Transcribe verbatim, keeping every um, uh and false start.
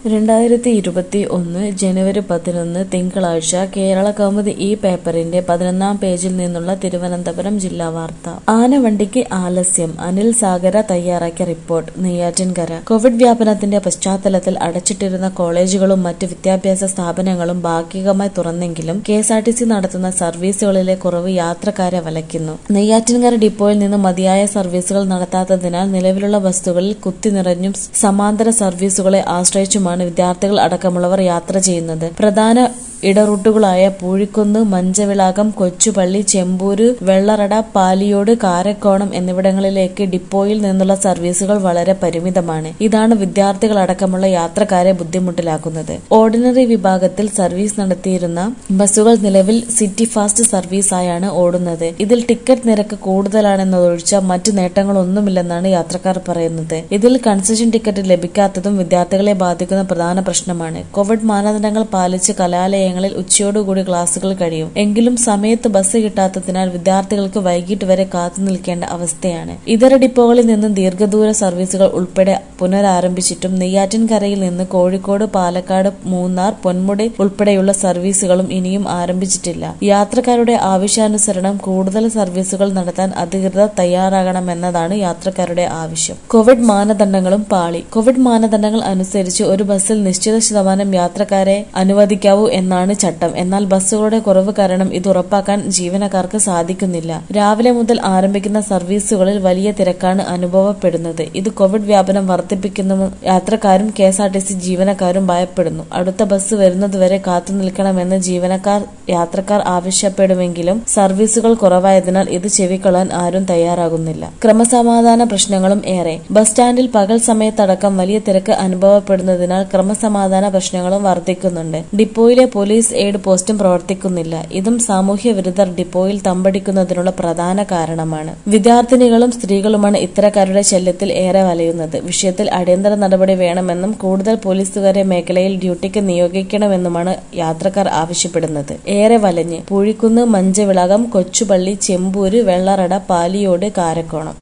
രണ്ടായിരത്തി ഇരുപത്തി ഒന്ന് ജനുവരി പതിനൊന്ന് തിങ്കളാഴ്ച കേരള കൗമുദി ഈ പേപ്പറിന്റെ പതിനൊന്നാം പേജിൽ നിന്നുള്ള തിരുവനന്തപുരം ജില്ലാ വാർത്ത. ആനവണ്ടിക്ക് ആലസ്യം. അനിൽ സാഗര തയ്യാറാക്കിയ റിപ്പോർട്ട്. നെയ്യാറ്റിൻകര. കോവിഡ് വ്യാപനത്തിന്റെ പശ്ചാത്തലത്തിൽ അടച്ചിട്ടിരുന്ന കോളേജുകളും മറ്റ് വിദ്യാഭ്യാസ സ്ഥാപനങ്ങളും ഭാഗികമായി തുറന്നെങ്കിലും K S R T C നടത്തുന്ന സർവീസുകളിലെ കുറവ് യാത്രക്കാരെ വലയ്ക്കുന്നു. നെയ്യാറ്റിൻകര ഡിപ്പോയിൽ നിന്ന് മതിയായ സർവീസുകൾ നടത്താത്തതിനാൽ നിലവിലുള്ള ബസ്സുകളിൽ കുത്തിനിറഞ്ഞും സമാന്തര സർവീസുകളെ ആശ്രയിച്ചുമാണ് വിദ്യാർത്ഥികൾ അടക്കമുള്ളവർ യാത്ര ചെയ്യുന്നത്. പ്രധാന ഇടറൂട്ടുകളായ പൂഴിക്കുന്ന്, മഞ്ചവിളാകം, കൊച്ചുപള്ളി, ചെമ്പൂര്, വെള്ളറട, പാലിയോട്, കാരക്കോണം എന്നിവിടങ്ങളിലേക്ക് ഡിപ്പോയിൽ നിന്നുള്ള സർവീസുകൾ വളരെ പരിമിതമാണ്. ഇതാണ് വിദ്യാർത്ഥികൾ അടക്കമുള്ള യാത്രക്കാരെ ബുദ്ധിമുട്ടിലാക്കുന്നത്. ഓർഡിനറി വിഭാഗത്തിൽ സർവീസ് നടത്തിയിരുന്ന ബസ്സുകൾ നിലവിൽ സിറ്റി ഫാസ്റ്റ് സർവീസായാണ് ഓടുന്നത്. ഇതിൽ ടിക്കറ്റ് നിരക്ക് കൂടുതലാണെന്നതൊഴിച്ച മറ്റു നേട്ടങ്ങളൊന്നുമില്ലെന്നാണ് യാത്രക്കാർ പറയുന്നത്. ഇതിൽ കൺസെഷൻ ടിക്കറ്റ് ലഭിക്കാത്തതും വിദ്യാർത്ഥികളെ ബാധിക്കുന്ന പ്രധാന പ്രശ്നമാണ്. കോവിഡ് മാനദണ്ഡങ്ങൾ പാലിച്ച് കലാലയങ്ങൾ ഉച്ചയോടുകൂടി ക്ലാസുകൾ കഴിയും. എങ്കിലും സമയത്ത് ബസ് കിട്ടാത്തതിനാൽ വിദ്യാർത്ഥികൾക്ക് വൈകിട്ട് വരെ കാത്തു നിൽക്കേണ്ട അവസ്ഥയാണ്. ഇതര ഡിപ്പോകളിൽ നിന്നും ദീർഘദൂര സർവീസുകൾ ഉൾപ്പെടെ പുനരാരംഭിച്ചിട്ടും നെയ്യാറ്റിൻകരയിൽ നിന്ന് കോഴിക്കോട്, പാലക്കാട്, മൂന്നാർ, പൊന്മുടി ഉൾപ്പെടെയുള്ള സർവീസുകളും ഇനിയും ആരംഭിച്ചിട്ടില്ല. യാത്രക്കാരുടെ ആവശ്യാനുസരണം കൂടുതൽ സർവീസുകൾ നടത്താൻ അധികൃതർ തയ്യാറാകണമെന്നതാണ് യാത്രക്കാരുടെ ആവശ്യം. കോവിഡ് മാനദണ്ഡങ്ങളും പാളി. കോവിഡ് മാനദണ്ഡങ്ങൾ അനുസരിച്ച് ഒരു ബസ്സിൽ നിശ്ചിത ശതമാനം യാത്രക്കാരെ അനുവദിക്കാവൂ എന്നാണ് ചട്ടം. എന്നാൽ ബസ്സുകളുടെ കുറവ് കാരണം ഇത് ഉറപ്പാക്കാൻ ജീവനക്കാർക്ക് സാധിക്കുന്നില്ല. രാവിലെ മുതൽ ആരംഭിക്കുന്ന സർവീസുകളിൽ വലിയ തിരക്കാണ് അനുഭവപ്പെടുന്നത്. ഇത് കോവിഡ് വ്യാപനം വർദ്ധിപ്പിക്കുമെന്ന് യാത്രക്കാരും K S R T C ജീവനക്കാരും ഭയപ്പെടുന്നു. അടുത്ത ബസ് വരുന്നതുവരെ കാത്തുനിൽക്കണമെന്ന് ജീവനക്കാർ യാത്രക്കാർ ആവശ്യപ്പെടുമെങ്കിലും സർവീസുകൾ കുറവായതിനാൽ ഇത് ചെവിക്കൊള്ളാൻ ആരും തയ്യാറാകുന്നില്ല. ക്രമസമാധാന പ്രശ്നങ്ങളും ഏറെ. ബസ് സ്റ്റാൻഡിൽ പകൽ സമയത്തടക്കം വലിയ തിരക്ക് അനുഭവപ്പെടുന്നതിനാൽ ക്രമസമാധാന പ്രശ്നങ്ങളും വർദ്ധിക്കുന്നുണ്ട്. ഡിപ്പോയിലെ പോലീസ് എയ്ഡ് പോസ്റ്റും പ്രവർത്തിക്കുന്നില്ല. ഇതും സാമൂഹ്യ വിരുദ്ധർ ഡിപ്പോയിൽ തമ്പടിക്കുന്നതിനുള്ള പ്രധാന കാരണമാണ്. വിദ്യാർത്ഥിനികളും സ്ത്രീകളുമാണ് ഇത്തരക്കാരുടെ ശല്യത്തിൽ ഏറെ വലയുന്നത്. വിഷയത്തിൽ അടിയന്തര നടപടി വേണമെന്നും കൂടുതൽ പോലീസുകാരെ മേഖലയിൽ ഡ്യൂട്ടിക്ക് നിയോഗിക്കണമെന്നുമാണ് യാത്രക്കാർ ആവശ്യപ്പെടുന്നത്. ഏറെ വലഞ്ഞ്. പൂഴിക്കുന്ന്, മഞ്ചവിളാകം, കൊച്ചുപള്ളി, ചെമ്പൂര്, വെള്ളറട, പാലിയോട്, കാരക്കോണം